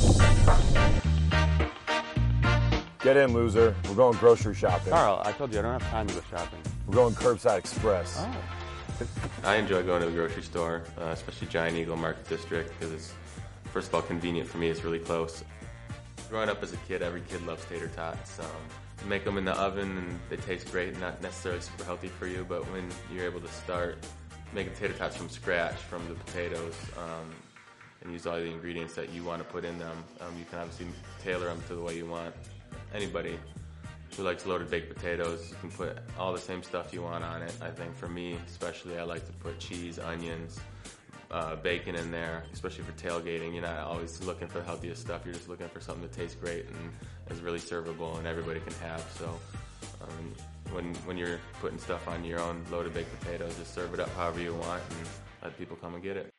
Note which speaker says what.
Speaker 1: Get in, loser. We're going grocery shopping.
Speaker 2: Carl, I told you I don't have time to go shopping.
Speaker 1: We're going curbside express.
Speaker 2: Oh.
Speaker 3: I enjoy going to the grocery store, especially Giant Eagle Market District, because it's, first of all, convenient for me. It's really close. Growing up as a kid, every kid loves tater tots. You make them in the oven and they taste great, not necessarily super healthy for you, but when you're able to start making tater tots from scratch, from the potatoes, and use all the ingredients that you want to put in them, you can obviously tailor them to the way you want. Anybody who likes loaded baked potatoes, you can put all the same stuff you want on it. I think for me, especially, I like to put cheese, onions, bacon in there, especially for tailgating. You're not always looking for the healthiest stuff. You're just looking for something that tastes great and is really servable and everybody can have. So when you're putting stuff on your own loaded baked potatoes, just serve it up however you want and let people come and get it.